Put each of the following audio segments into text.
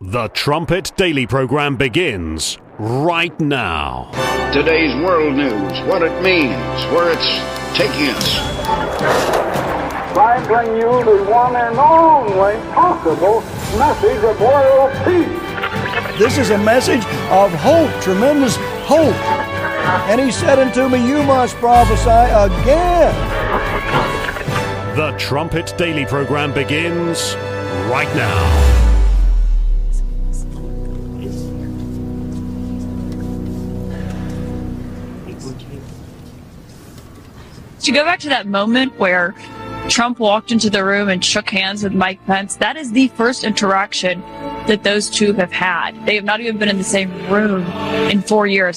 The Trumpet Daily program begins right now. Today's world news, what it means, where it's taking us. I bring you the one and only possible message of world peace. This is a message of hope, tremendous hope. And he said unto me, you must prophesy again. The Trumpet Daily program begins right now. To go back to that moment where Trump walked into the room and shook hands with Mike Pence, that is the first interaction that those two have had. They have not even been in the same room in 4 years.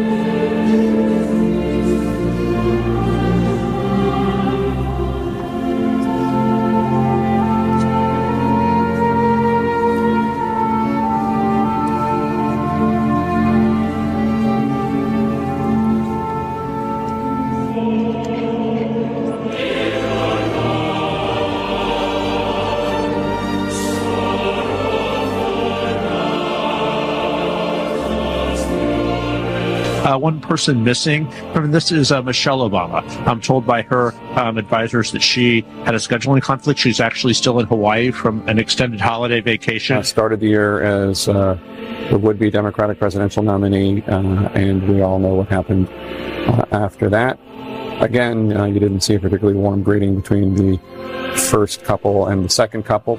One person missing from this is Michelle Obama. I'm told by her advisors that she had a scheduling conflict. She's actually still in Hawaii from an extended holiday vacation. Started the year as the would-be Democratic presidential nominee, and we all know what happened after that. Again, you didn't see a particularly warm greeting between the first couple and the second couple.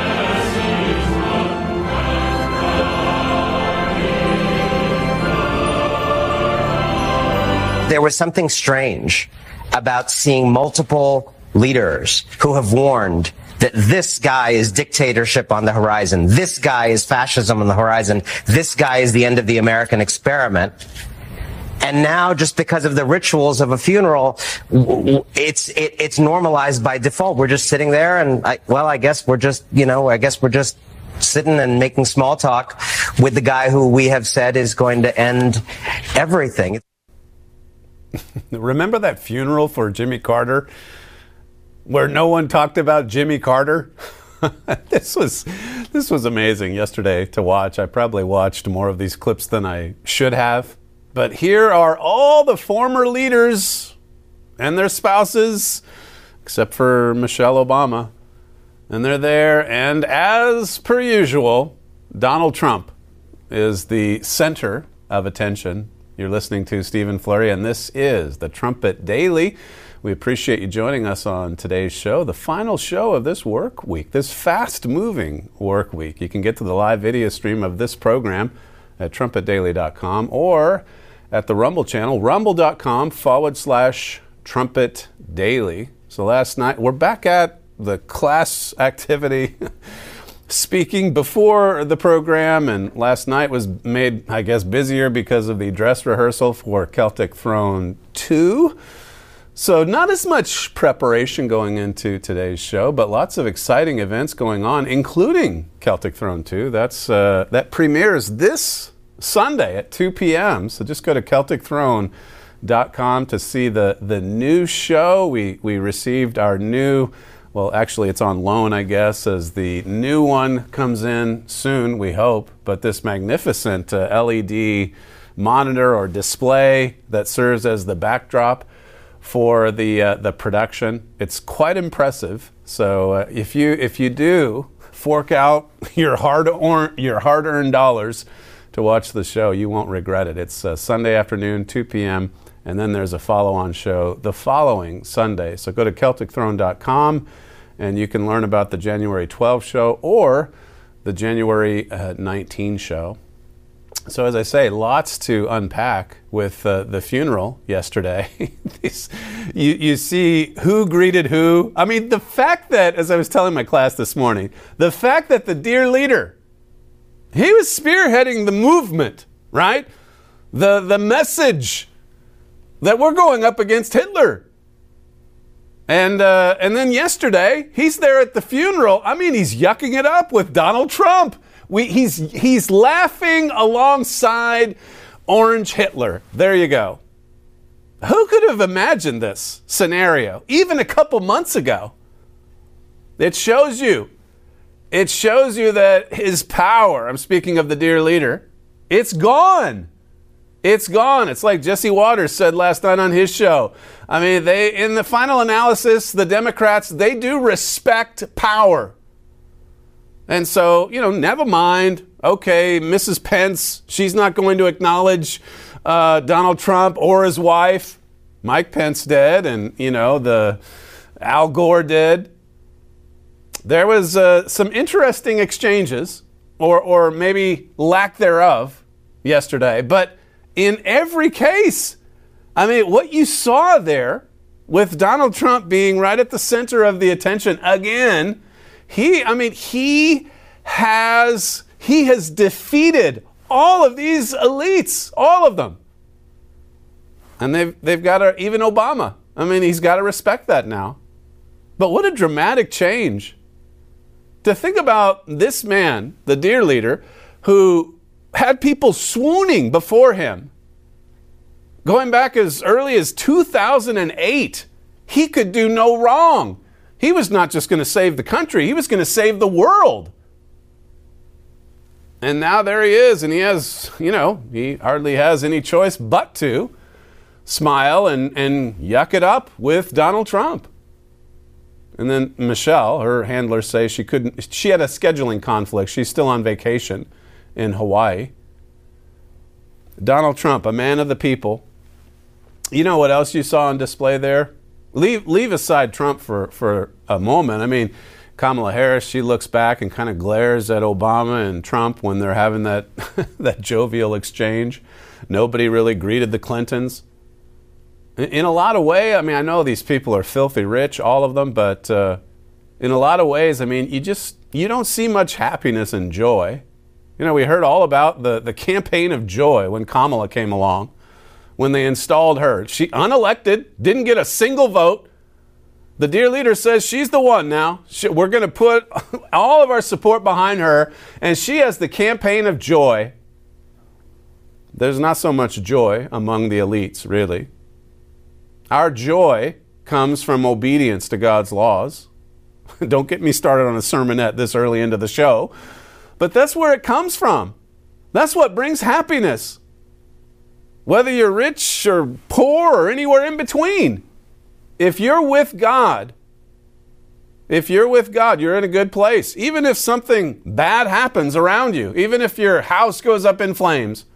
There was something strange about seeing multiple leaders who have warned that this guy is dictatorship on the horizon, this guy is fascism on the horizon, this guy is the end of the American experiment. And now, just because of the rituals of a funeral, it's normalized by default. We're just sitting there, and I guess we're just sitting and making small talk with the guy who we have said is going to end everything. Remember that funeral for Jimmy Carter where no one talked about Jimmy Carter? This was amazing yesterday to watch. I probably watched more of these clips than I should have. But here are all the former leaders and their spouses, except for Michelle Obama. And they're there. And as per usual, Donald Trump is the center of attention. You're listening to Stephen Flurry, and this is the Trumpet Daily. We appreciate you joining us on today's show, the final show of this work week, this fast-moving work week. You can get to the live video stream of this program at trumpetdaily.com or at the Rumble channel, rumble.com/Trumpet Daily. So last night, we're back at the class activity speaking before the program, and last night was made, I guess, busier because of the dress rehearsal for Celtic Throne 2. So not as much preparation going into today's show, but lots of exciting events going on, including Celtic Throne 2. That premieres this Sunday at 2 p.m. So just go to CelticThrone.com to see the new show. We received our new... Well, actually, it's on loan, I guess, as the new one comes in soon, we hope. But this magnificent LED monitor or display that serves as the backdrop for the production, it's quite impressive. So if you do fork out your hard-earned dollars to watch the show, you won't regret it. It's Sunday afternoon, 2 p.m., and then there's a follow-on show the following Sunday. So go to CelticThrone.com and you can learn about the January 12 show or the January 19 show. So as I say, lots to unpack with the funeral yesterday. You see who greeted who. I mean, the fact that, as I was telling my class this morning, the fact that the dear leader, he was spearheading the movement, right? The message that we're going up against Hitler. And then yesterday, he's there at the funeral. I mean, he's yucking it up with Donald Trump. He's laughing alongside Orange Hitler. There you go. Who could have imagined this scenario even a couple months ago? It shows you it shows you that his power, I'm speaking of the dear leader, it's gone. It's gone. It's like Jesse Waters said last night on his show. I mean, in the final analysis, the Democrats, they do respect power. And so, never mind. Okay, Mrs. Pence, she's not going to acknowledge Donald Trump or his wife. Mike Pence did, and, the Al Gore did. There was some interesting exchanges, or maybe lack thereof, yesterday. But in every case, I mean, what you saw there with Donald Trump being right at the center of the attention again, he has defeated all of these elites, all of them. And they've got to, even Obama, I mean, he's got to respect that now. But what a dramatic change. To think about this man, the dear leader, who had people swooning before him. Going back as early as 2008, he could do no wrong. He was not just going to save the country, he was going to save the world. And now there he is, and he has, he hardly has any choice but to smile and yuck it up with Donald Trump. And then Michelle, her handlers say she had a scheduling conflict. She's still on vacation in Hawaii. Donald Trump, a man of the people. You know what else you saw on display there? Leave aside Trump for a moment. I mean, Kamala Harris, she looks back and kind of glares at Obama and Trump when they're having that that jovial exchange. Nobody really greeted the Clintons. In a lot of ways, I mean, I know these people are filthy rich, all of them, but in a lot of ways, I mean, you don't see much happiness and joy. We heard all about the campaign of joy when Kamala came along, when they installed her. She, unelected, didn't get a single vote. The dear leader says she's the one now. We're going to put all of our support behind her, and she has the campaign of joy. There's not so much joy among the elites, really. Our joy comes from obedience to God's laws. Don't get me started on a sermonette this early into the show. But that's where it comes from. That's what brings happiness. Whether you're rich or poor or anywhere in between. If you're with God, you're in a good place. Even if something bad happens around you, even if your house goes up in flames.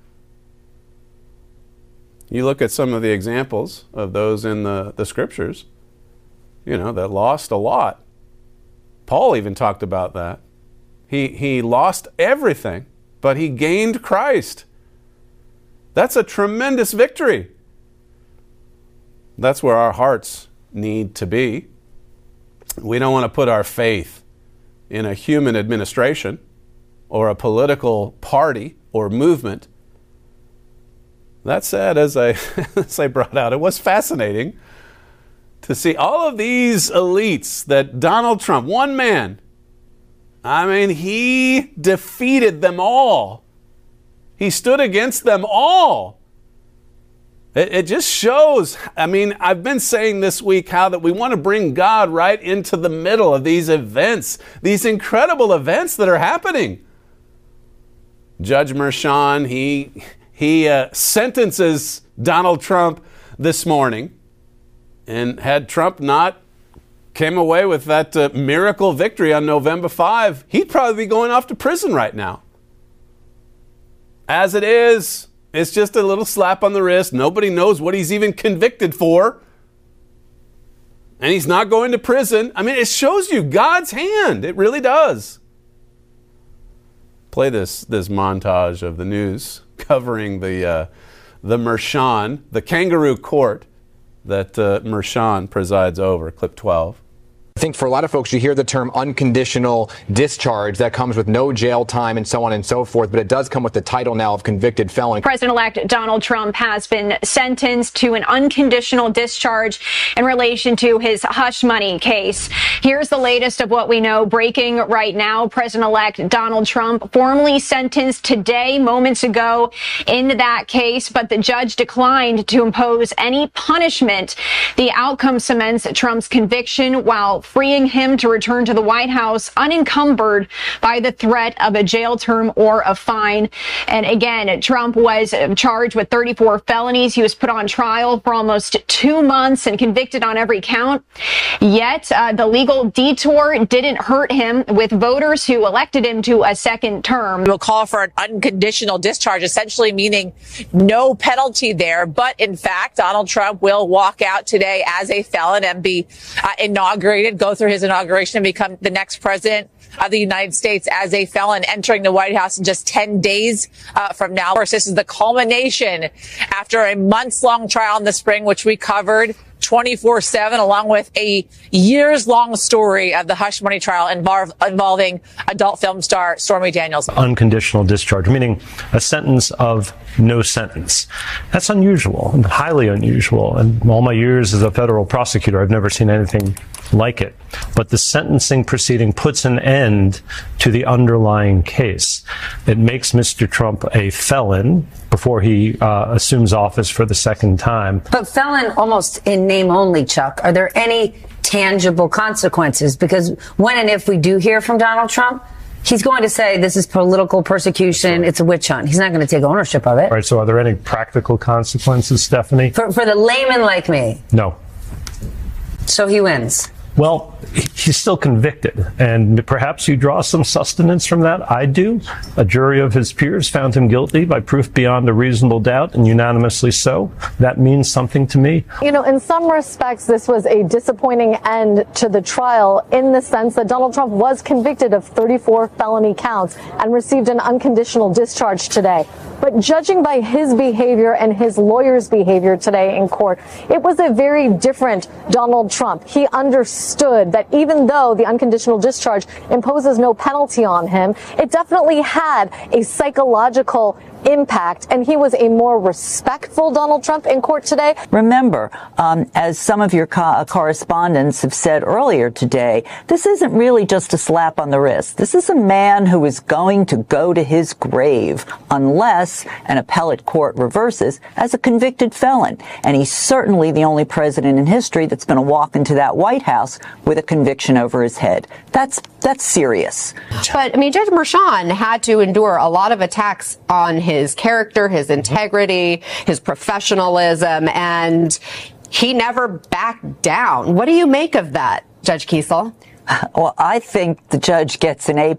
You look at some of the examples of those in the scriptures, that lost a lot. Paul even talked about that. He lost everything, but he gained Christ. That's a tremendous victory. That's where our hearts need to be. We don't want to put our faith in a human administration or a political party or movement. That said, as I brought out, it was fascinating to see all of these elites that Donald Trump, one man, I mean, he defeated them all. He stood against them all. It just shows, I mean, I've been saying this week how that we want to bring God right into the middle of these events, these incredible events that are happening. Judge Merchan, he sentences Donald Trump this morning, and had Trump not came away with that miracle victory on November 5, he'd probably be going off to prison right now. As it is, it's just a little slap on the wrist. Nobody knows what he's even convicted for. And he's not going to prison. I mean, it shows you God's hand. It really does. Play this montage of the news covering the Merchan, the kangaroo court that Merchan presides over. Clip 12. I think for a lot of folks, you hear the term unconditional discharge. That comes with no jail time and so on and so forth, but it does come with the title now of convicted felon. President-elect Donald Trump has been sentenced to an unconditional discharge in relation to his hush money case. Here's the latest of what we know breaking right now. President-elect Donald Trump formally sentenced today, moments ago, in that case, but the judge declined to impose any punishment. The outcome cements Trump's conviction while freeing him to return to the White House unencumbered by the threat of a jail term or a fine. And again, Trump was charged with 34 felonies. He was put on trial for almost 2 months and convicted on every count. Yet the legal detour didn't hurt him, with voters who elected him to a second term. We'll call for an unconditional discharge, essentially meaning no penalty there. But in fact, Donald Trump will walk out today as a felon and be inaugurated, go through his inauguration and become the next president of the United States as a felon, entering the White House in just 10 days from now. Of course, this is the culmination after a months-long trial in the spring, which we covered 24/7, along with a years-long story of the hush money trial involving adult film star Stormy Daniels. Unconditional discharge, meaning a sentence of no sentence. That's unusual, and highly unusual. And all my years as a federal prosecutor, I've never seen anything like it. But the sentencing proceeding puts an end to the underlying case. It makes Mr. Trump a felon before he assumes office for the second time. But felon almost in name only, Chuck. Are there any tangible consequences? Because when and if we do hear from Donald Trump, he's going to say this is political persecution, it's a witch hunt. He's not going to take ownership of it. All right, so are there any practical consequences, Stephanie? For the layman like me? No. So he wins? Well, he's still convicted, and perhaps you draw some sustenance from that. I do. A jury of his peers found him guilty by proof beyond a reasonable doubt, and unanimously so. That means something to me. You know, in some respects, this was a disappointing end to the trial in the sense that Donald Trump was convicted of 34 felony counts and received an unconditional discharge today. But judging by his behavior and his lawyer's behavior today in court, it was a very different Donald Trump. He understood that even though the unconditional discharge imposes no penalty on him, it definitely had a psychological impact, and he was a more respectful Donald Trump in court today. Remember, as some of your correspondents have said earlier today, this isn't really just a slap on the wrist. This is a man who is going to go to his grave unless an appellate court reverses as a convicted felon. And he's certainly the only president in history that's going to walk into that White House with a conviction over his head. That's serious. But, I mean, Judge Merchan had to endure a lot of attacks on his character, his integrity, his professionalism, and he never backed down. What do you make of that, Judge Kiesel? Well, I think the judge gets an A+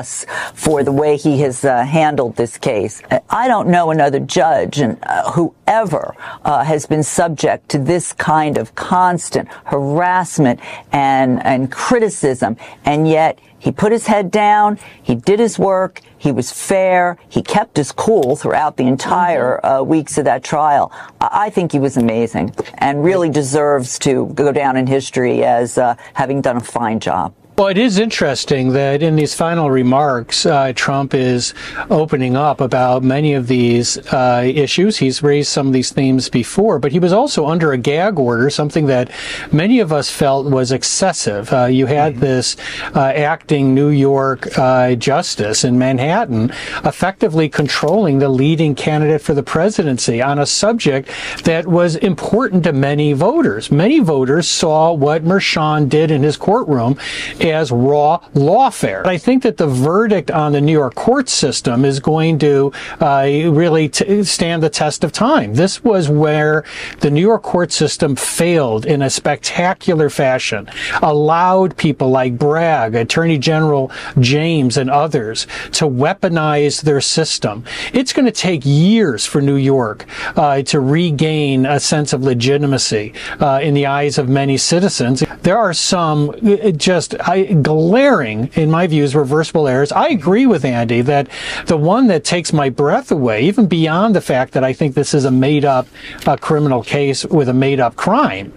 for the way he has handled this case. I don't know another judge who ever has been subject to this kind of constant harassment and criticism, and yet he put his head down, he did his work, he was fair, he kept his cool throughout the entire weeks of that trial. I think he was amazing and really deserves to go down in history as having done a fine job. Well, it is interesting that in these final remarks, Trump is opening up about many of these issues. He's raised some of these themes before, but he was also under a gag order, something that many of us felt was excessive. You had this acting New York justice in Manhattan effectively controlling the leading candidate for the presidency on a subject that was important to many voters. Many voters saw what Merchan did in his courtroom as raw lawfare. I think that the verdict on the New York court system is going to really stand the test of time. This was where the New York court system failed in a spectacular fashion, allowed people like Bragg, Attorney General James, and others to weaponize their system. It's going to take years for New York to regain a sense of legitimacy in the eyes of many citizens. There are some just glaring, in my views, reversible errors. I agree with Andy that the one that takes my breath away, even beyond the fact that I think this is a made-up criminal case with a made-up crime,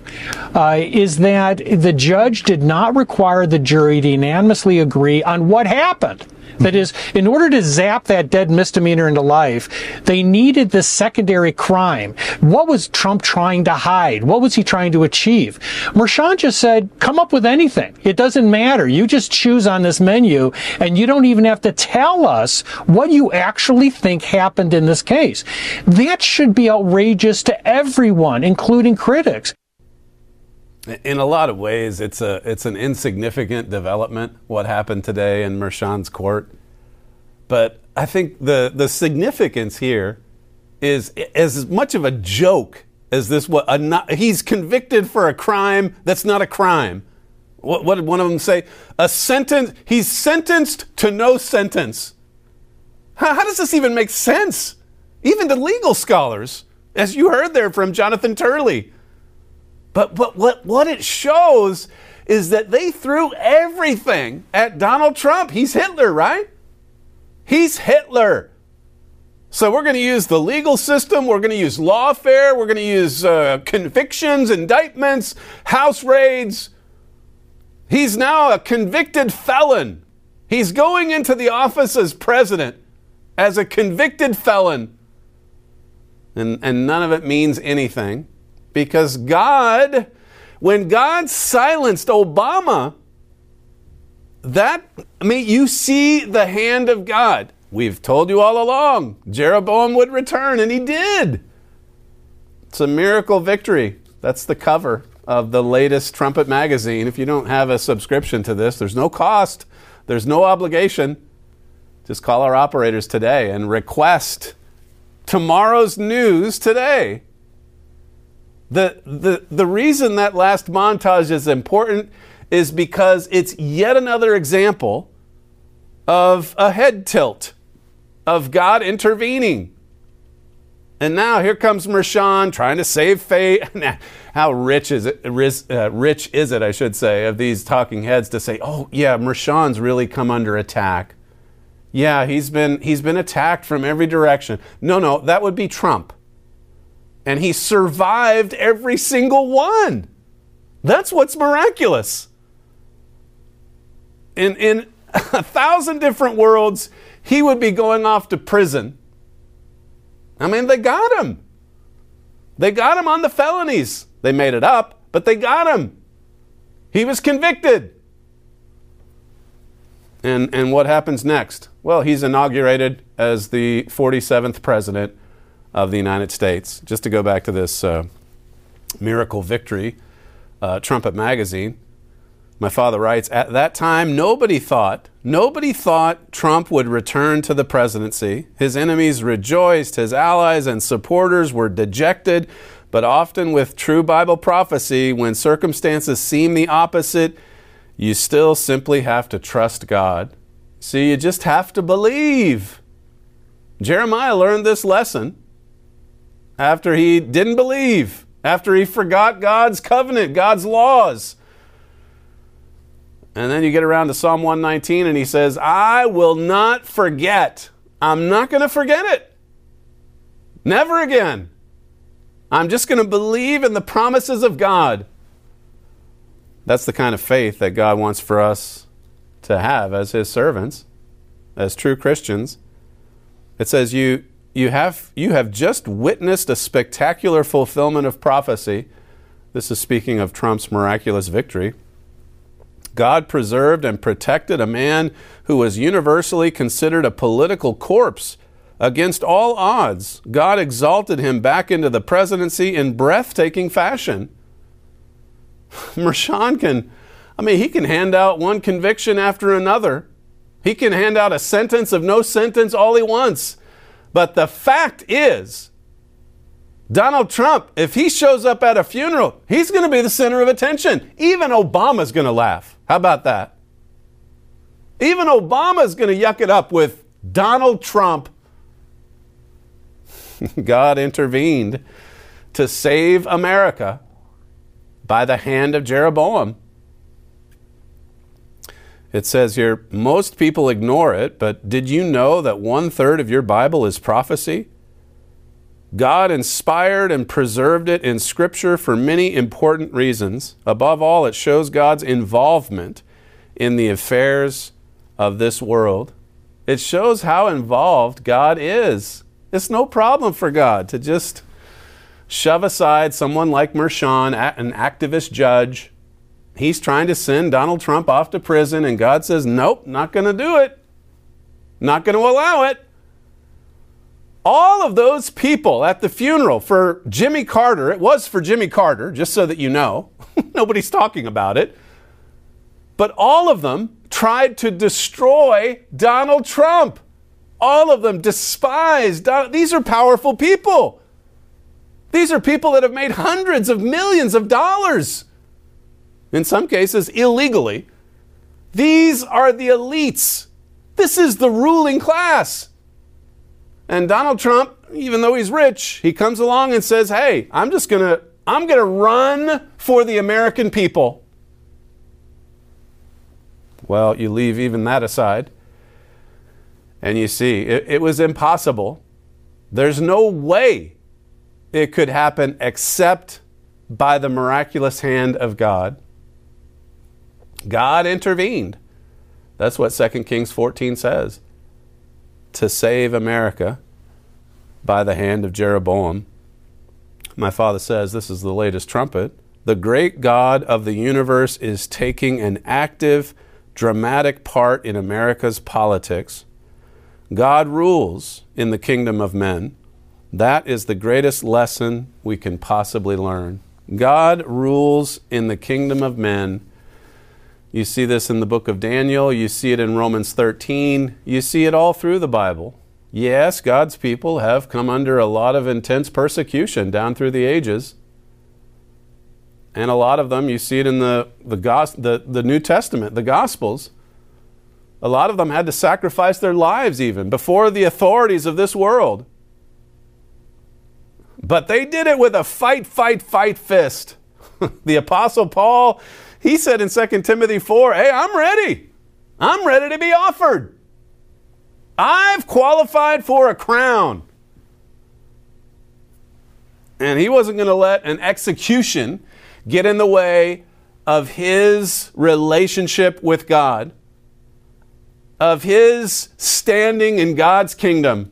is that the judge did not require the jury to unanimously agree on what happened. That is, in order to zap that dead misdemeanor into life, they needed this secondary crime. What was Trump trying to hide? What was he trying to achieve? Merchan just said, come up with anything. It doesn't matter. You just choose on this menu, and you don't even have to tell us what you actually think happened in this case. That should be outrageous to everyone, including critics. In a lot of ways, it's an insignificant development, what happened today in Merchan's court. But I think the significance here is as much of a joke as this. He's convicted for a crime that's not a crime. What did one of them say? He's sentenced to no sentence. How does this even make sense? Even to legal scholars, as you heard there from Jonathan Turley. But what it shows is that they threw everything at Donald Trump. He's Hitler, right? He's Hitler. So we're going to use the legal system. We're going to use lawfare. We're going to use convictions, indictments, house raids. He's now a convicted felon. He's going into the office as president as a convicted felon. And none of it means anything. Because when God silenced Obama, you see the hand of God. We've told you all along, Jeroboam would return, and he did. It's a miracle victory. That's the cover of the latest Trumpet magazine. If you don't have a subscription to this, there's no cost, there's no obligation. Just call our operators today and request tomorrow's news today. The reason that last montage is important is because it's yet another example of a head tilt, of God intervening. And now here comes Merchan trying to save face. How rich is it, I should say, of these talking heads to say, oh yeah, Merchan's really come under attack. Yeah, he's been attacked from every direction. No, that would be Trump. And he survived every single one. That's what's miraculous. In 1,000 different worlds, he would be going off to prison. I mean, they got him. They got him on the felonies. They made it up, but they got him. He was convicted. And what happens next? Well, he's inaugurated as the 47th president of the United States. Just to go back to this miracle victory, Trumpet magazine, my father writes, at that time, nobody thought Trump would return to the presidency. His enemies rejoiced, his allies and supporters were dejected, but often with true Bible prophecy, when circumstances seem the opposite, you still simply have to trust God. See, you just have to believe. Jeremiah learned this lesson after he didn't believe, after he forgot God's covenant, God's laws. And then you get around to Psalm 119 and he says, I will not forget. I'm not going to forget it. Never again. I'm just going to believe in the promises of God. That's the kind of faith that God wants for us to have as his servants, as true Christians. It says you have just witnessed a spectacular fulfillment of prophecy. This is speaking of Trump's miraculous victory. God preserved and protected a man who was universally considered a political corpse. Against all odds, God exalted him back into the presidency in breathtaking fashion. Merchan he can hand out one conviction after another. He can hand out a sentence of no sentence all he wants. But the fact is, Donald Trump, if he shows up at a funeral, he's going to be the center of attention. Even Obama's going to laugh. How about that? Even Obama's going to yuck it up with Donald Trump. God intervened to save America by the hand of Jeroboam. It says here, most people ignore it, but did you know that 1/3 of your Bible is prophecy? God inspired and preserved it in Scripture for many important reasons. Above all, it shows God's involvement in the affairs of this world. It shows how involved God is. It's no problem for God to just shove aside someone like Merchan, an activist judge. He's trying to send Donald Trump off to prison, and God says, nope, not going to do it. Not going to allow it. All of those people at the funeral for Jimmy Carter, it was for Jimmy Carter, just so that you know. Nobody's talking about it. But all of them tried to destroy Donald Trump. All of them despise Donald. These are powerful people. These are people that have made hundreds of millions of dollars. In some cases, illegally. These are the elites. This is the ruling class. And Donald Trump, even though he's rich, he comes along and says, hey, I'm going to run for the American people. Well, you leave even that aside, and you see, it was impossible. There's no way it could happen except by the miraculous hand of God. God intervened. That's what 2 Kings 14 says. To save America by the hand of Jeroboam. My father says this is the latest trumpet. The great God of the universe is taking an active, dramatic part in America's politics. God rules in the kingdom of men. That is the greatest lesson we can possibly learn. God rules in the kingdom of men. You see this in the book of Daniel. You see it in Romans 13. You see it all through the Bible. Yes, God's people have come under a lot of intense persecution down through the ages. And a lot of them, you see it in the New Testament, the Gospels. A lot of them had to sacrifice their lives even before the authorities of this world. But they did it with a fight fist. The Apostle Paul, he said in 2 Timothy 4, hey, I'm ready. I'm ready to be offered. I've qualified for a crown. And he wasn't going to let an execution get in the way of his relationship with God, of his standing in God's kingdom.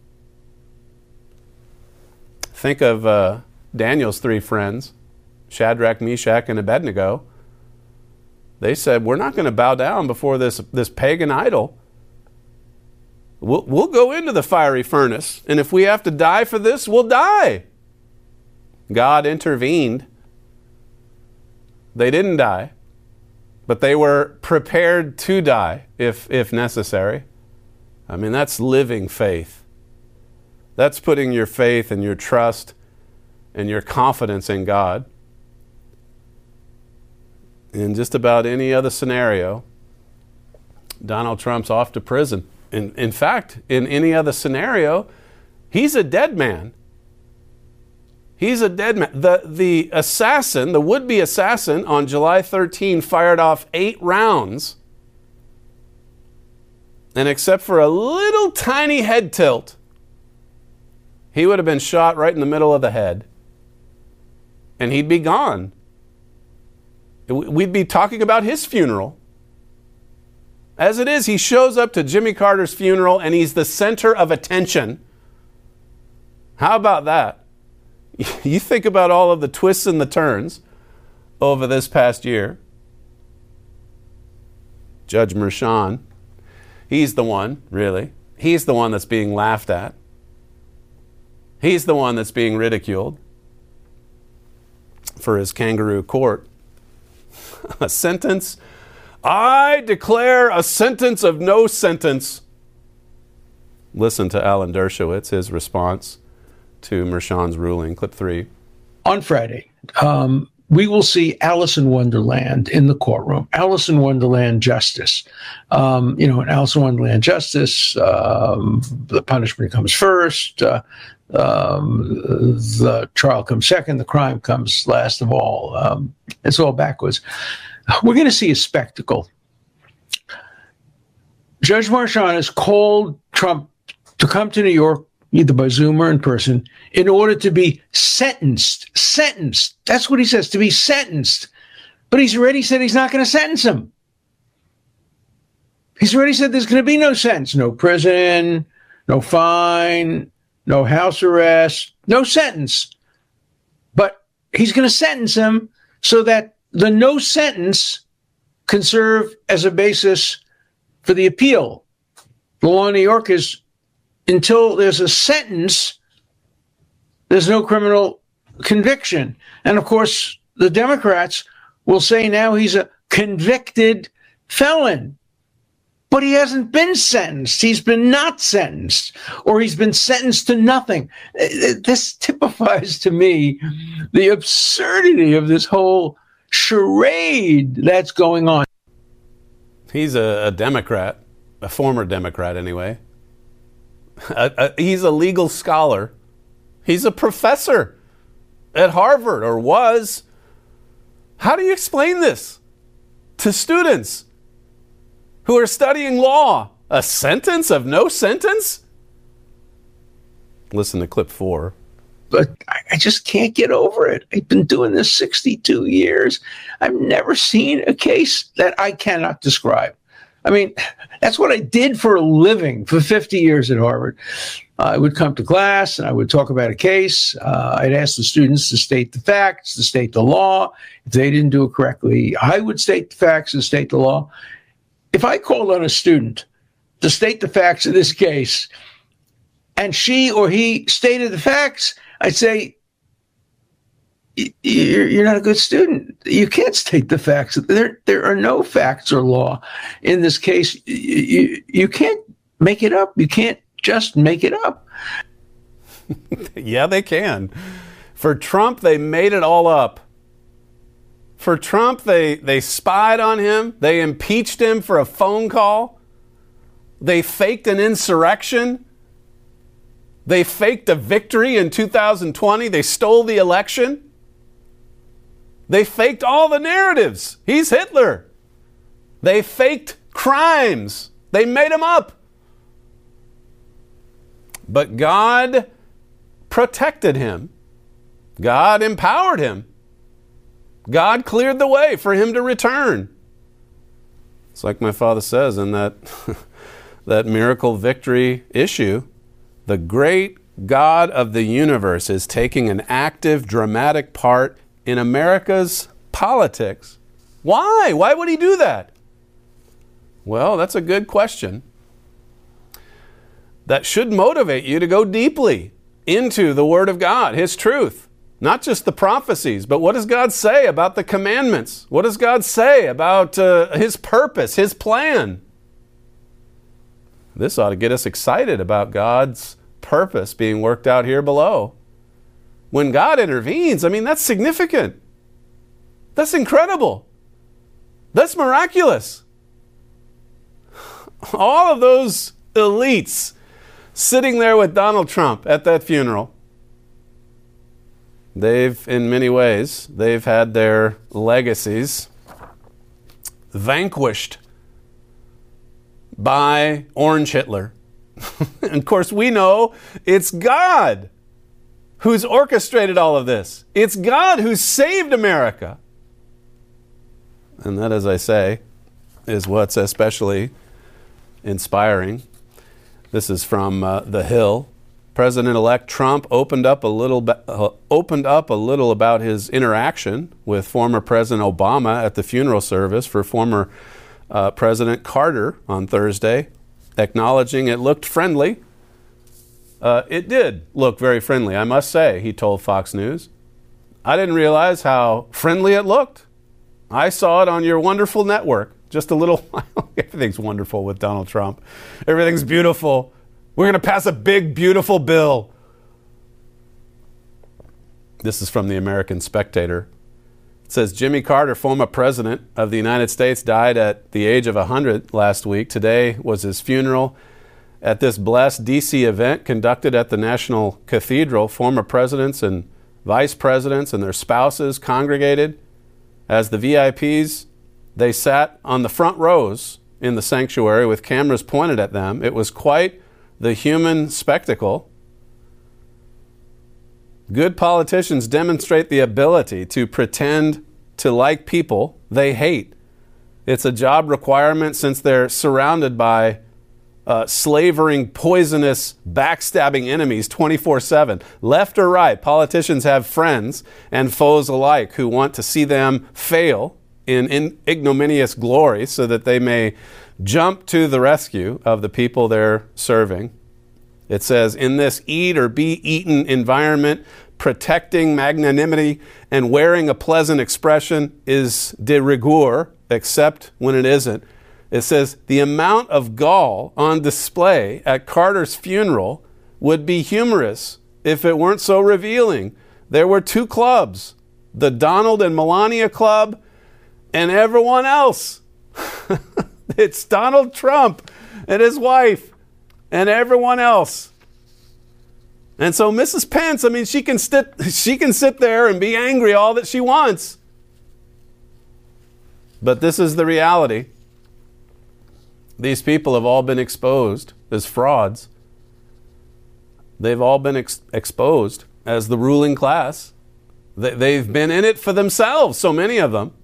Think of Daniel's three friends, Shadrach, Meshach, and Abednego. They said, we're not going to bow down before this pagan idol. We'll go into the fiery furnace, and if we have to die for this, we'll die. God intervened. They didn't die, but they were prepared to die if necessary. I mean, that's living faith. That's putting your faith and your trust and your confidence in God. In just about any other scenario, Donald Trump's off to prison. In fact, in any other scenario, he's a dead man. He's a dead man. The assassin, the would-be assassin on July 13 fired off 8 rounds. And except for a little tiny head tilt, he would have been shot right in the middle of the head. And he'd be gone. We'd be talking about his funeral. As it is, he shows up to Jimmy Carter's funeral and he's the center of attention. How about that? You think about all of the twists and the turns over this past year. Judge Merchan, he's the one, really. He's the one that's being laughed at. He's the one that's being ridiculed for his kangaroo court. A sentence. I declare a sentence of no sentence. Listen to Alan Dershowitz, his response to Merchan's ruling. Clip 3. On Friday, we will see Alice in Wonderland in the courtroom. Alice in Wonderland justice. In Alice in Wonderland justice, the punishment comes first, the trial comes second, the crime comes last of all. It's all backwards. We're going to see a spectacle. Judge Merchan has called Trump to come to New York, either by Zoom or in person, in order to be sentenced. Sentenced. That's what he says, to be sentenced. But he's already said he's not going to sentence him. He's already said there's going to be no sentence, no prison, no fine, no house arrest, no sentence. But he's going to sentence him so that the no sentence can serve as a basis for the appeal. The law in New York is until there's a sentence, there's no criminal conviction. And of course, the Democrats will say now he's a convicted felon. But he hasn't been sentenced. He's been not sentenced, or he's been sentenced to nothing. This typifies to me the absurdity of this whole charade that's going on. He's a Democrat, a former Democrat anyway. He's a legal scholar. He's a professor at Harvard, or was. How do you explain this to students who are studying law? A sentence of no sentence? Listen to clip 4. But I just can't get over it. I've been doing this 62 years. I've never seen a case that I cannot describe. I mean, that's what I did for a living for 50 years at Harvard. I would come to class and I would talk about a case. I'd ask the students to state the facts, to state the law. If they didn't do it correctly, I would state the facts and state the law. If I called on a student to state the facts of this case and she or he stated the facts, I'd say, you're not a good student. You can't state the facts. There are no facts or law in this case. You can't make it up. You can't just make it up. Yeah, they can. For Trump, they made it all up. For Trump, they spied on him. They impeached him for a phone call. They faked an insurrection. They faked a victory in 2020. They stole the election. They faked all the narratives. He's Hitler. They faked crimes. They made them up. But God protected him. God empowered him. God cleared the way for him to return. It's like my father says in that, that miracle victory issue. The great God of the universe is taking an active, dramatic part in America's politics. Why? Why would he do that? Well, that's a good question. That should motivate you to go deeply into the Word of God, His truth. Not just the prophecies, but what does God say about the commandments? What does God say about His purpose, His plan? This ought to get us excited about God's purpose being worked out here below. When God intervenes, I mean, that's significant. That's incredible. That's miraculous. All of those elites sitting there with Donald Trump at that funeral, in many ways, they've had their legacies vanquished by Orange Hitler. And of course, we know it's God who's orchestrated all of this. It's God who saved America. And that, as I say, is what's especially inspiring. This is from The Hill. President-elect Trump opened up a little about his interaction with former President Obama at the funeral service for former President Carter on Thursday, acknowledging it looked friendly. It did look very friendly, I must say, he told Fox News. I didn't realize how friendly it looked. I saw it on your wonderful network just a little while. Everything's wonderful with Donald Trump. Everything's beautiful. We're going to pass a big, beautiful bill. This is from the American Spectator. It says, Jimmy Carter, former president of the United States, died at the age of 100 last week. Today was his funeral. At this blessed D.C. event conducted at the National Cathedral, former presidents and vice presidents and their spouses congregated. As the VIPs, they sat on the front rows in the sanctuary with cameras pointed at them. It was quite the human spectacle. Good politicians demonstrate the ability to pretend to like people they hate. It's a job requirement since they're surrounded by slavering, poisonous, backstabbing enemies 24/7. Left or right, politicians have friends and foes alike who want to see them fail in ignominious glory so that they may jump to the rescue of the people they're serving. It says, in this eat or be eaten environment, protecting magnanimity and wearing a pleasant expression is de rigueur, except when it isn't. It says the amount of gall on display at Carter's funeral would be humorous if it weren't so revealing. There were two clubs, the Donald and Melania Club and everyone else. It's Donald Trump and his wife and everyone else. And so Mrs. Pence, I mean, she can sit there and be angry all that she wants. But this is the reality. These people have all been exposed as frauds. They've all been exposed as the ruling class. They've been in it for themselves, so many of them.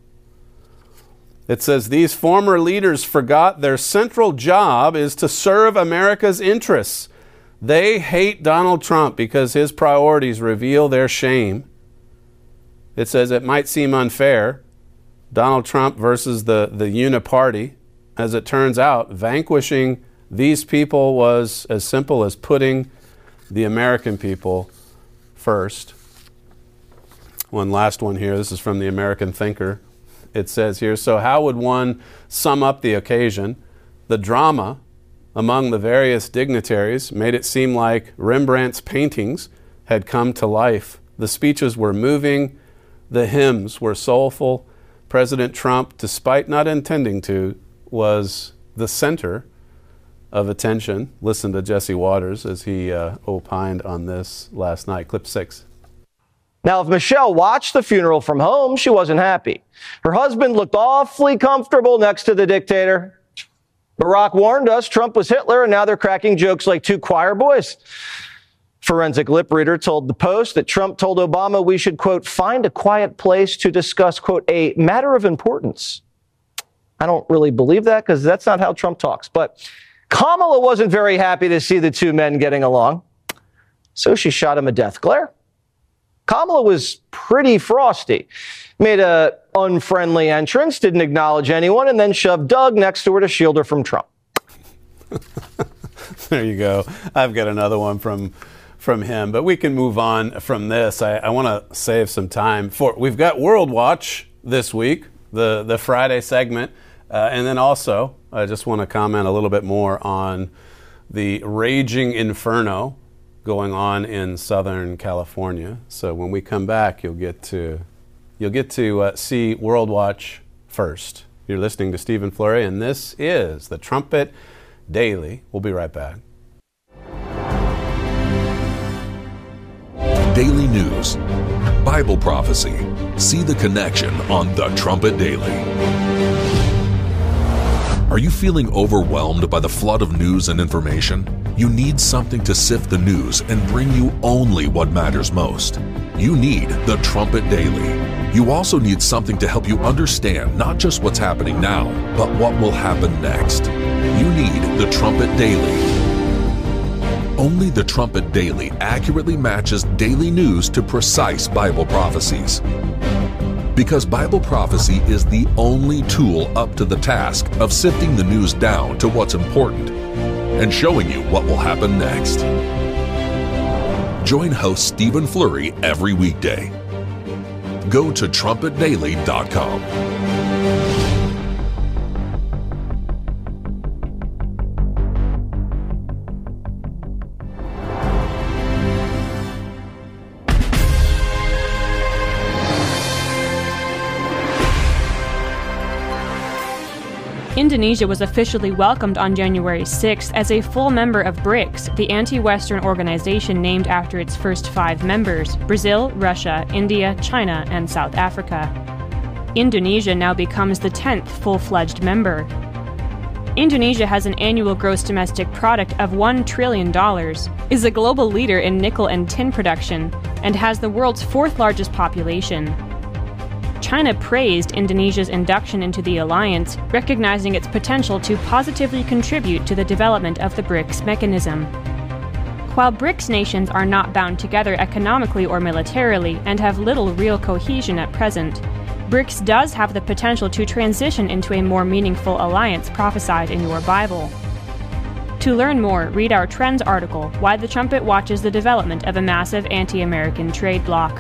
It says these former leaders forgot their central job is to serve America's interests. They hate Donald Trump because his priorities reveal their shame. It says it might seem unfair, Donald Trump versus the uniparty. As it turns out, vanquishing these people was as simple as putting the American people first. One last one here. This is from the American Thinker. It says here, so how would one sum up the occasion? The drama among the various dignitaries made it seem like Rembrandt's paintings had come to life. The speeches were moving. The hymns were soulful. President Trump, despite not intending to, was the center of attention. Listen to Jesse Waters as he opined on this last night. Clip 6. Now, if Michelle watched the funeral from home, she wasn't happy. Her husband looked awfully comfortable next to the dictator. Barack warned us Trump was Hitler, and now they're cracking jokes like two choir boys. Forensic lip reader told the Post that Trump told Obama we should, quote, find a quiet place to discuss, quote, a matter of importance. I don't really believe that because that's not how Trump talks. But Kamala wasn't very happy to see the two men getting along, so she shot him a death glare. Kamala was pretty frosty, made a unfriendly entrance, didn't acknowledge anyone, and then shoved Doug next to her to shield her from Trump. There you go. I've got another one from him, but we can move on from this. I want to save some time for, we've got World Watch this week, the Friday segment, and then also I just want to comment a little bit more on the raging inferno going on in Southern California. So when we come back, you'll get to see World Watch first. You're listening to Stephen Flurry, and this is the Trumpet Daily. We'll be right back. Daily news, Bible prophecy. See the connection on the Trumpet Daily. Are you feeling overwhelmed by the flood of news and information? You need something to sift the news and bring you only what matters most. You need the Trumpet Daily. You also need something to help you understand not just what's happening now, but what will happen next. You need the Trumpet Daily. Only the Trumpet Daily accurately matches daily news to precise Bible prophecies. Because Bible prophecy is the only tool up to the task of sifting the news down to what's important and showing you what will happen next. Join host Stephen Flurry every weekday. Go to trumpetdaily.com. Indonesia was officially welcomed on January 6th as a full member of BRICS, the anti-Western organization named after its first 5 members: Brazil, Russia, India, China, and South Africa. Indonesia now becomes the 10th full-fledged member. Indonesia has an annual gross domestic product of $1 trillion, is a global leader in nickel and tin production, and has the world's 4th largest population. China praised Indonesia's induction into the alliance, recognizing its potential to positively contribute to the development of the BRICS mechanism. While BRICS nations are not bound together economically or militarily and have little real cohesion at present, BRICS does have the potential to transition into a more meaningful alliance prophesied in your Bible. To learn more, read our Trends article, Why the Trumpet Watches the Development of a Massive Anti-American Trade Bloc.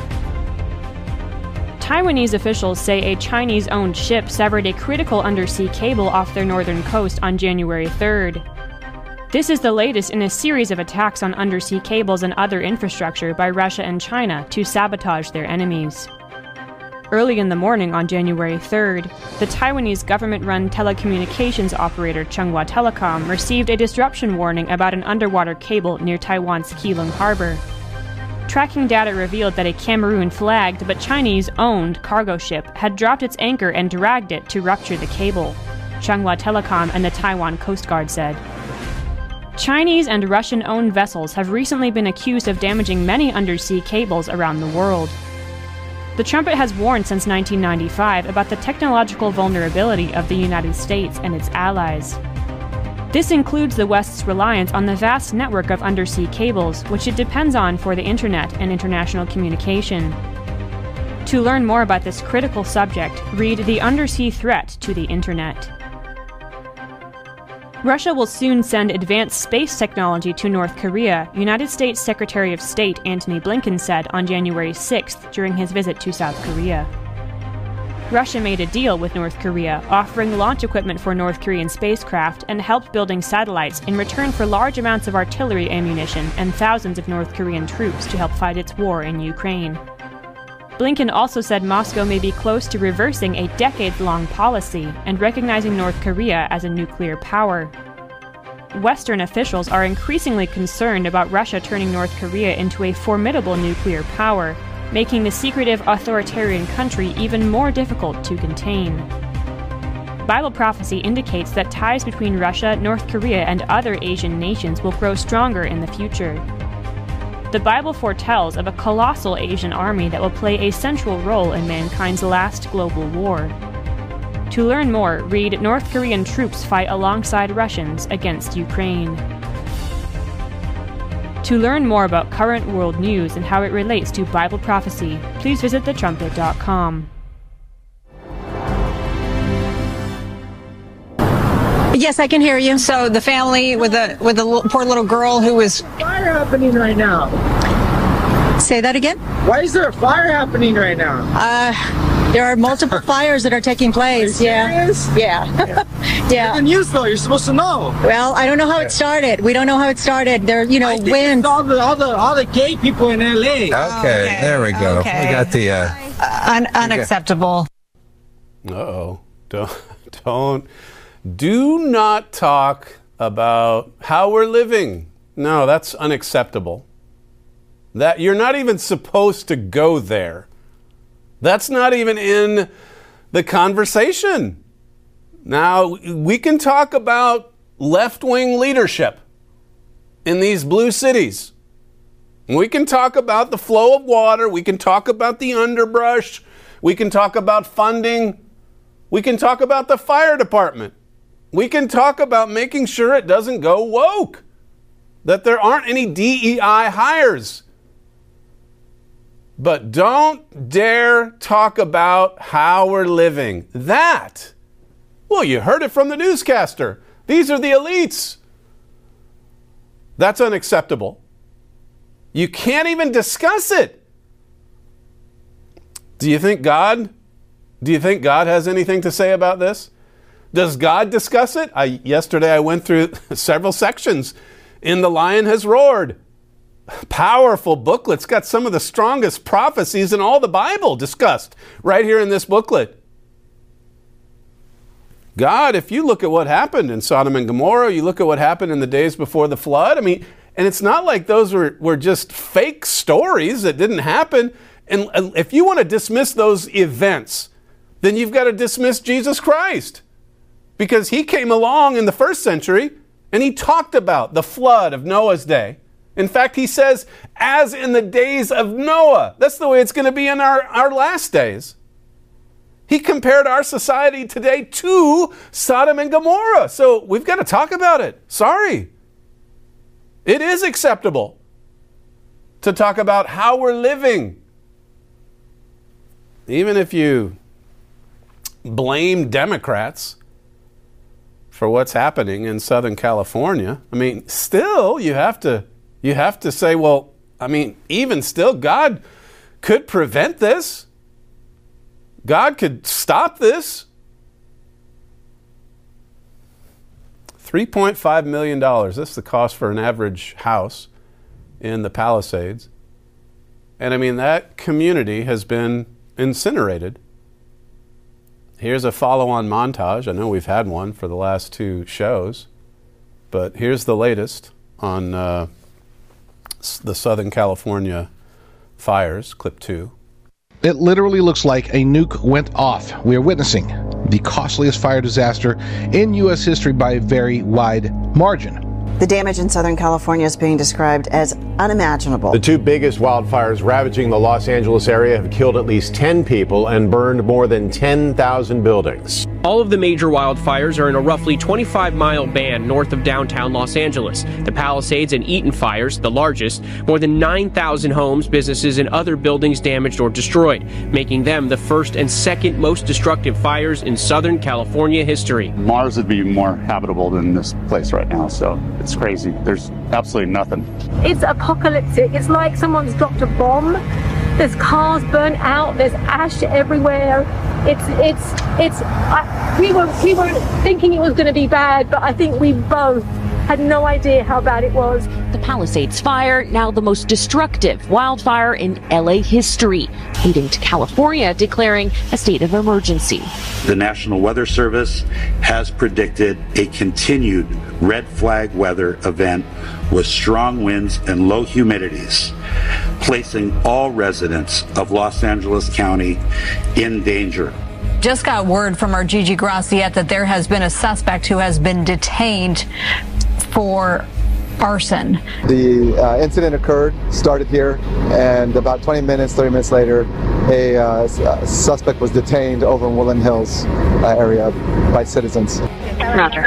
Taiwanese officials say a Chinese-owned ship severed a critical undersea cable off their northern coast on January 3rd. This is the latest in a series of attacks on undersea cables and other infrastructure by Russia and China to sabotage their enemies. Early in the morning on January 3rd, the Taiwanese government-run telecommunications operator Changhua Telecom received a disruption warning about an underwater cable near Taiwan's Keelung Harbor. Tracking data revealed that a Cameroon-flagged but Chinese-owned cargo ship had dropped its anchor and dragged it to rupture the cable, Changhua Telecom and the Taiwan Coast Guard said. Chinese and Russian-owned vessels have recently been accused of damaging many undersea cables around the world. The Trumpet has warned since 1995 about the technological vulnerability of the United States and its allies. This includes the West's reliance on the vast network of undersea cables, which it depends on for the internet and international communication. To learn more about this critical subject, read The Undersea Threat to the Internet. Russia will soon send advanced space technology to North Korea, United States Secretary of State Antony Blinken said on January 6th during his visit to South Korea. Russia made a deal with North Korea, offering launch equipment for North Korean spacecraft and help building satellites in return for large amounts of artillery ammunition and thousands of North Korean troops to help fight its war in Ukraine. Blinken also said Moscow may be close to reversing a decades-long policy and recognizing North Korea as a nuclear power. Western officials are increasingly concerned about Russia turning North Korea into a formidable nuclear power, making the secretive authoritarian country even more difficult to contain. Bible prophecy indicates that ties between Russia, North Korea, and other Asian nations will grow stronger in the future. The Bible foretells of a colossal Asian army that will play a central role in mankind's last global war. To learn more, read North Korean troops fight alongside Russians against Ukraine. To learn more about current world news and how it relates to Bible prophecy, please visit thetrumpet.com. Yes, I can hear you. So the family with the poor little girl who was fire happening right now. Say that again? Why is there a fire happening right now? There are multiple fires that are taking place. Yeah. Yeah. Yeah. The news though, you're supposed to know. Well, I don't know how it started. We don't know how it started. There, winds. All the gay people in LA. Okay, there we go. Okay. We got the unacceptable. Uh-oh. Do not talk about how we're living. No, that's unacceptable. That you're not even supposed to go there. That's not even in the conversation. Now, we can talk about left-wing leadership in these blue cities. We can talk about the flow of water. We can talk about the underbrush. We can talk about funding. We can talk about the fire department. We can talk about making sure it doesn't go woke, that there aren't any DEI hires. But don't dare talk about how we're living. That, well, you heard it from the newscaster. These are the elites. That's unacceptable. You can't even discuss it. Do you think God has anything to say about this? Does God discuss it? Yesterday I went through several sections in The Lion Has Roared. Powerful booklet. It's got some of the strongest prophecies in all the Bible discussed right here in this booklet. God, if you look at what happened in Sodom and Gomorrah, you look at what happened in the days before the flood, and it's not like those were just fake stories that didn't happen. And if you want to dismiss those events, then you've got to dismiss Jesus Christ. Because he came along in the first century and he talked about the flood of Noah's day. In fact, he says, as in the days of Noah. That's the way it's going to be in our last days. He compared our society today to Sodom and Gomorrah. So we've got to talk about it. Sorry. It is acceptable to talk about how we're living. Even if you blame Democrats, for what's happening in Southern California. I mean, still you have to say, well, I mean, even still, God could prevent this. God could stop this. $3.5 million. That's the cost for an average house in the Palisades. And I mean, that community has been incinerated. Here's a follow-on montage. I know we've had one for the last two shows, but here's the latest on the Southern California fires, clip 2. It literally looks like a nuke went off. We are witnessing the costliest fire disaster in U.S. history by a very wide margin. The damage in Southern California is being described as unimaginable. The two biggest wildfires ravaging the Los Angeles area have killed at least 10 people and burned more than 10,000 buildings. All of the major wildfires are in a roughly 25-mile band north of downtown Los Angeles. The Palisades and Eaton fires, the largest, more than 9,000 homes, businesses, and other buildings damaged or destroyed, making them the first and second most destructive fires in Southern California history. Mars would be more habitable than this place right now, so it's crazy. There's absolutely nothing. It's apocalyptic. It's like someone's dropped a bomb. There's cars burnt out. There's ash everywhere. We were thinking it was going to be bad, but I think we both had no idea how bad it was. The Palisades fire, now the most destructive wildfire in LA history, leading to California declaring a state of emergency. The National Weather Service has predicted a continued red flag weather event with strong winds and low humidities, placing all residents of Los Angeles County in danger. Just got word from our Gigi Graciette that there has been a suspect who has been detained for arson. The incident started here, and about 30 minutes later, a suspect was detained over in Woodland Hills area by citizens. Roger.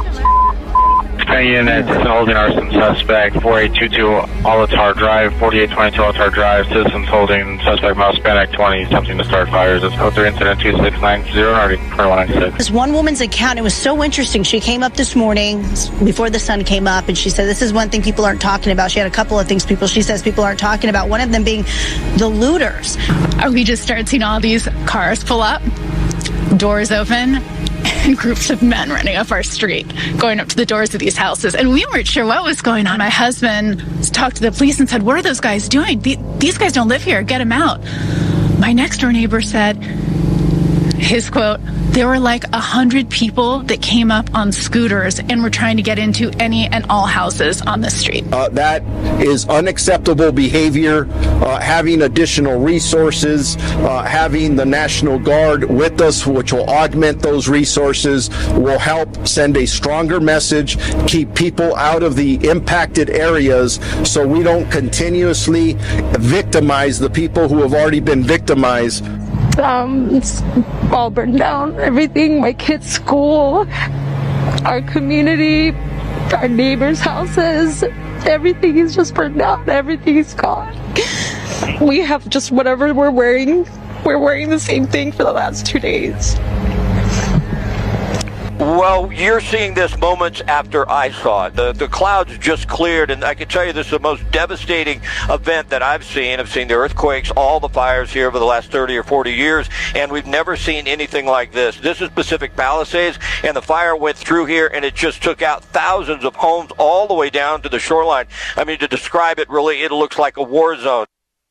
Units holding arson suspect, 4822 Alatar Drive, 4822 Alatar Drive, citizens holding suspect Miles Spanak 20, attempting to start fires. It's code 3 incident 2690, already 2196. This one woman's account, it was so interesting. She came up this morning before the sun came up, and she said this is one thing people aren't talking about. She had a couple of things she says people aren't talking about, one of them being the looters. We just started seeing all these cars pull up, doors open, and groups of men running up our street, going up to the doors of these houses. And we weren't sure what was going on. My husband talked to the police and said, "What are those guys doing? These guys don't live here. Get them out." My next door neighbor said, his quote, "There were like 100 people that came up on scooters and were trying to get into any and all houses on the street." That is unacceptable behavior. Having additional resources, having the National Guard with us, which will augment those resources, will help send a stronger message, keep people out of the impacted areas so we don't continuously victimize the people who have already been victimized. It's all burned down. Everything, my kids' school, our community, our neighbors' houses, everything is just burned down. Everything is gone. We have just whatever we're wearing. We're wearing the same thing for the last 2 days. Well, you're seeing this moments after I saw it. The clouds just cleared, and I can tell you this is the most devastating event that I've seen. I've seen the earthquakes, all the fires here over the last 30 or 40 years, and we've never seen anything like this. This is Pacific Palisades, and the fire went through here, and it just took out thousands of homes all the way down to the shoreline. I mean, to describe it, really, it looks like a war zone.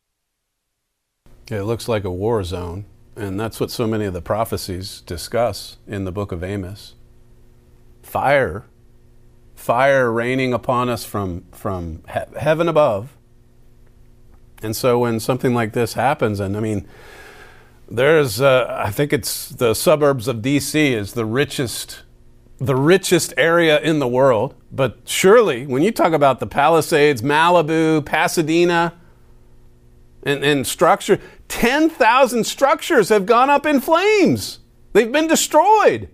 It looks like a war zone, and that's what so many of the prophecies discuss in the book of Amos. Fire raining upon us from heaven above. And so when something like this happens, and I mean, there's, I think it's the suburbs of D.C. is the richest area in the world. But surely, when you talk about the Palisades, Malibu, Pasadena, and structure, 10,000 structures have gone up in flames. They've been destroyed.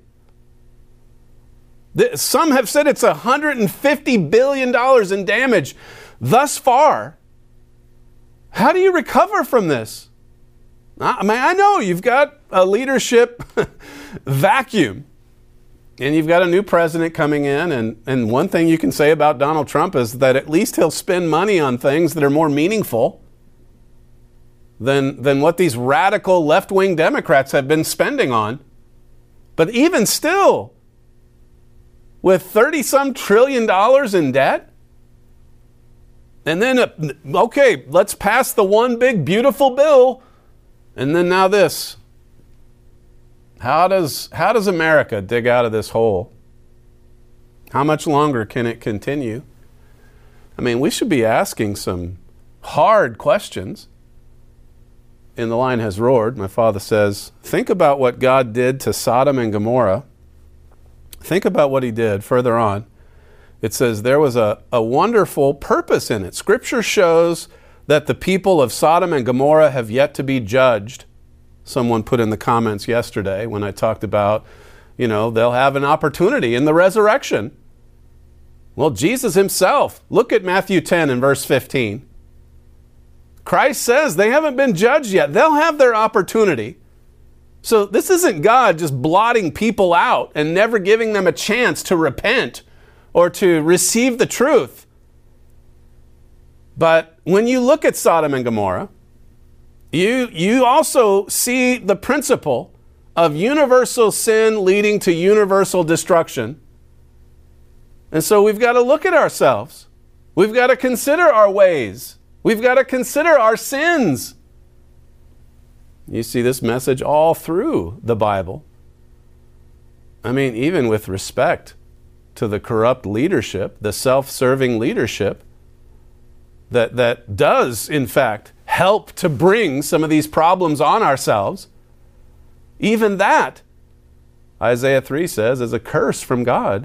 Some have said it's $150 billion in damage thus far. How do you recover from this? I mean, I know you've got a leadership vacuum. And you've got a new president coming in, and one thing you can say about Donald Trump is that at least he'll spend money on things that are more meaningful than what these radical left-wing Democrats have been spending on. But even still, with $30-some trillion in debt, and then, okay, let's pass the one big beautiful bill, and then now this. How does America dig out of this hole? How much longer can it continue? I mean, we should be asking some hard questions. In The Lion Has Roared, my father says, think about what God did to Sodom and Gomorrah. Think about what he did further on. It says there was a wonderful purpose in it. Scripture shows that the people of Sodom and Gomorrah have yet to be judged. Someone put in the comments yesterday when I talked about, they'll have an opportunity in the resurrection. Well, Jesus himself, look at Matthew 10 and verse 15. Christ says they haven't been judged yet. They'll have their opportunity. So this isn't God just blotting people out and never giving them a chance to repent or to receive the truth. But when you look at Sodom and Gomorrah, you also see the principle of universal sin leading to universal destruction. And so we've got to look at ourselves. We've got to consider our ways. We've got to consider our sins. You see this message all through the Bible. I mean, even with respect to the corrupt leadership, the self-serving leadership that does, in fact, help to bring some of these problems on ourselves. Even that, Isaiah 3 says, is a curse from God.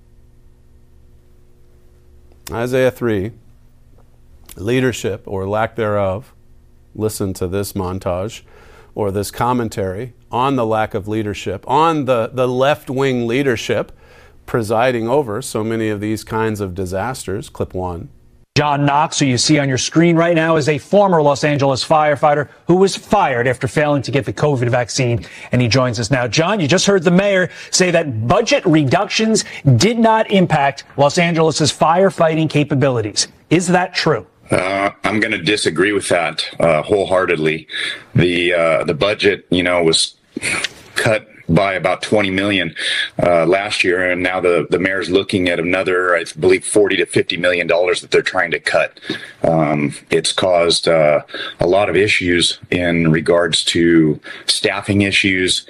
Isaiah 3, leadership or lack thereof. Listen to this montage or this commentary on the lack of leadership, on the left-wing leadership presiding over so many of these kinds of disasters. Clip 1. John Knox, who you see on your screen right now, is a former Los Angeles firefighter who was fired after failing to get the COVID vaccine, and he joins us now. John, you just heard the mayor say that budget reductions did not impact Los Angeles's firefighting capabilities. Is that true? I'm going to disagree with that wholeheartedly. The budget, was cut by about $20 million last year, and now the mayor's looking at another, I believe, $40 to $50 million that they're trying to cut. It's caused a lot of issues in regards to staffing issues,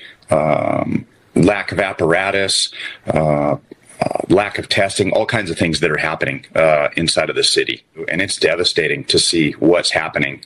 lack of apparatus, lack of testing, all kinds of things that are happening inside of the city. And it's devastating to see what's happening.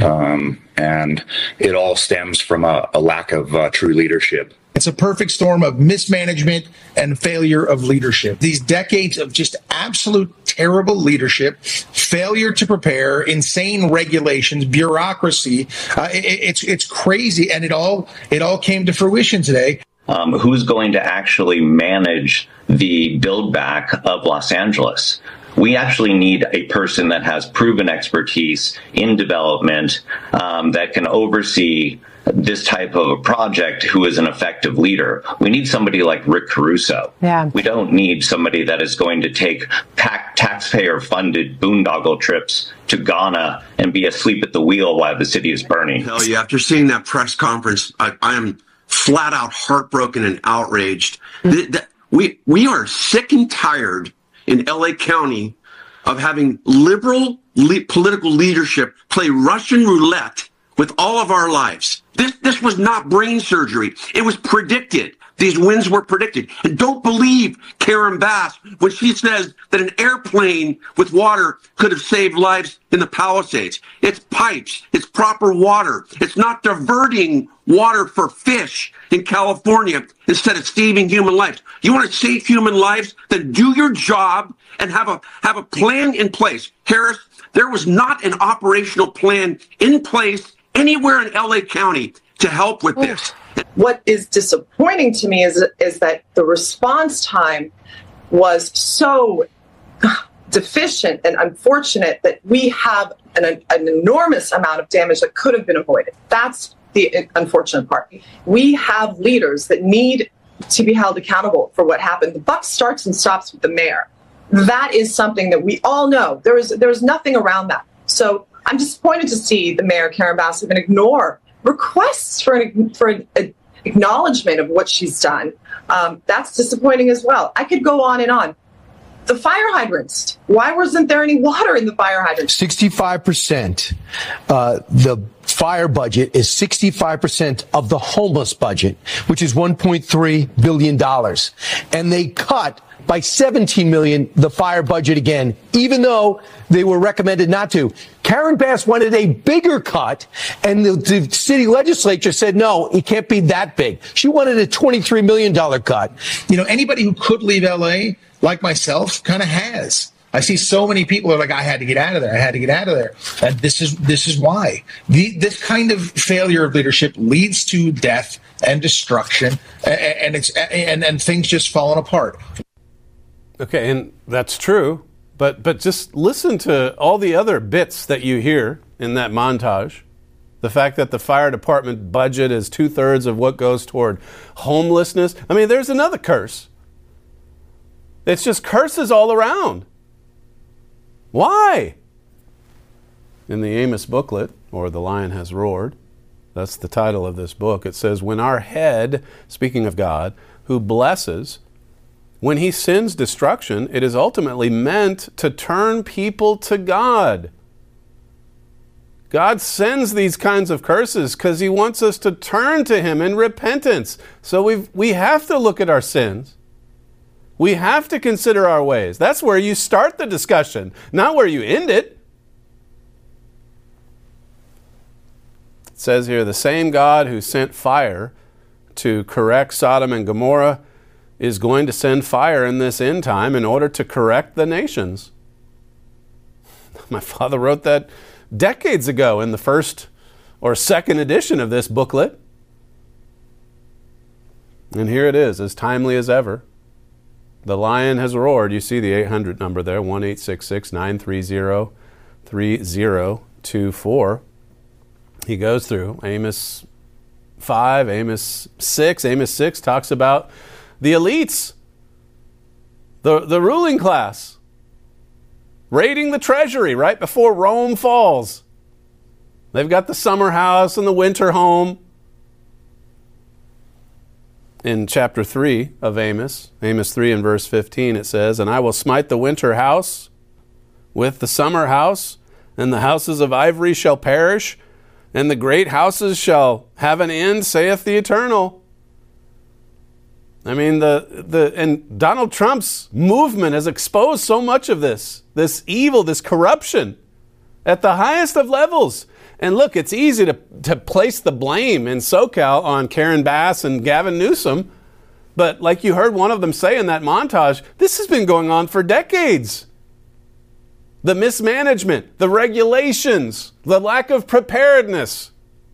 And it all stems from a lack of true leadership. It's a perfect storm of mismanagement and failure of leadership. These decades of just absolute terrible leadership, failure to prepare, insane regulations, bureaucracy. It's crazy. And it all came to fruition today. Who's going to actually manage the build back of Los Angeles? We actually need a person that has proven expertise in development, that can oversee this type of a project, who is an effective leader. We need somebody like Rick Caruso. Yeah. We don't need somebody that is going to take taxpayer-funded boondoggle trips to Ghana and be asleep at the wheel while the city is burning. Hell yeah, after seeing that press conference, I am flat out heartbroken and outraged. We are sick and tired in LA County of having liberal political leadership play Russian roulette with all of our lives. This was not brain surgery. It was predicted. These wins were predicted. And don't believe Karen Bass when she says that an airplane with water could have saved lives in the Palisades. It's pipes. It's proper water. It's not diverting water for fish in California instead of saving human lives. You want to save human lives? Then do your job and have a plan in place. Harris, there was not an operational plan in place anywhere in LA County to help with this. What is disappointing to me is that the response time was so deficient and unfortunate that we have an enormous amount of damage that could have been avoided. That's the unfortunate part. We have leaders that need to be held accountable for what happened. The buck starts and stops with the mayor. That is something that we all know. There is nothing around that. So I'm disappointed to see the mayor, Karen Bass, even ignore requests for an acknowledgement of what she's done. That's disappointing as well. I could go on and on. The fire hydrants. Why wasn't there any water in the fire hydrants? 65%. The fire budget is 65% of the homeless budget, which is $1.3 billion. And they cut by $17 million the fire budget again, even though they were recommended not to. Karen Bass wanted a bigger cut, and the city legislature said, no, it can't be that big. She wanted a $23 million cut. You know, anybody who could leave L.A., like myself, kind of has. I see so many people are like, I had to get out of there. I had to get out of there. And this is why. This kind of failure of leadership leads to death and destruction, and things just falling apart. Okay, and that's true, but just listen to all the other bits that you hear in that montage. The fact that the fire department budget is 2/3 of what goes toward homelessness. I mean, there's another curse. It's just curses all around. Why? In the Amos booklet, or The Lion Has Roared, that's the title of this book, it says, when our head, speaking of God, who blesses, when he sends destruction, it is ultimately meant to turn people to God. God sends these kinds of curses because he wants us to turn to him in repentance. So we have to look at our sins. We have to consider our ways. That's where you start the discussion, not where you end it. It says here, the same God who sent fire to correct Sodom and Gomorrah is going to send fire in this end time in order to correct the nations. My father wrote that decades ago in the first or second edition of this booklet. And here it is, as timely as ever. The Lion Has Roared. You see the 800 number there, 1-866-930-3024. He goes through Amos 5, Amos 6. Amos 6 talks about the elites, the ruling class, raiding the treasury right before Rome falls. They've got the summer house and the winter home. In chapter 3 of Amos 3 and verse 15, it says, and I will smite the winter house with the summer house, and the houses of ivory shall perish, and the great houses shall have an end, saith the Eternal. I mean, and Donald Trump's movement has exposed so much of this evil, this corruption at the highest of levels. And look, it's easy to place the blame in SoCal on Karen Bass and Gavin Newsom. But like you heard one of them say in that montage, this has been going on for decades. The mismanagement, the regulations, the lack of preparedness.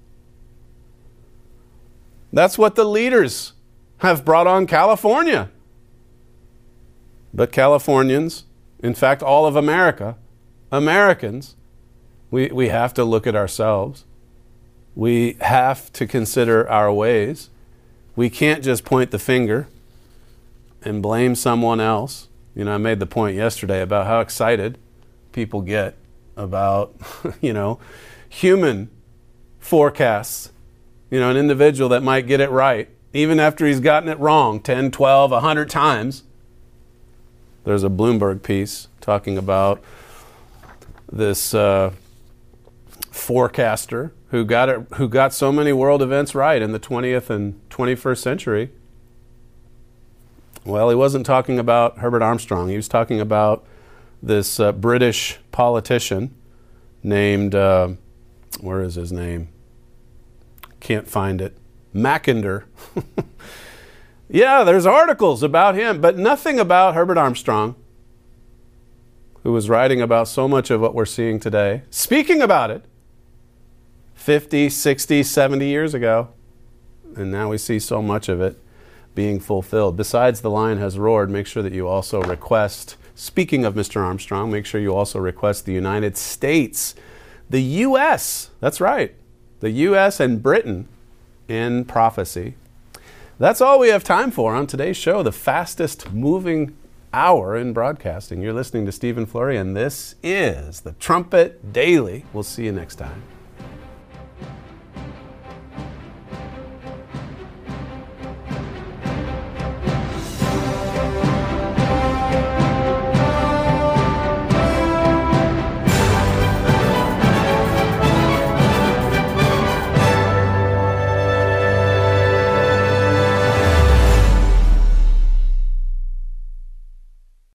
That's what the leaders have brought on California. But Californians, in fact, all of America, Americans, we have to look at ourselves. We have to consider our ways. We can't just point the finger and blame someone else. You know, I made the point yesterday about how excited people get about, human forecasts. An individual that might get it right, even after he's gotten it wrong 10, 12, 100 times. There's a Bloomberg piece talking about this forecaster who got so many world events right in the 20th and 21st century. Well, he wasn't talking about Herbert Armstrong. He was talking about this British politician named, where is his name? Can't find it. Mackinder. Yeah, there's articles about him, but nothing about Herbert Armstrong, who was writing about so much of what we're seeing today, speaking about it 50, 60, 70 years ago. And now we see so much of it being fulfilled. Besides The Lion Has Roared, make sure that you also request, speaking of Mr. Armstrong, make sure you also request the United States, the U.S., that's right, the U.S. and Britain in prophecy. That's all we have time for on today's show, the fastest moving hour in broadcasting. You're listening to Stephen Flurry, and this is the Trumpet Daily. We'll see you next time.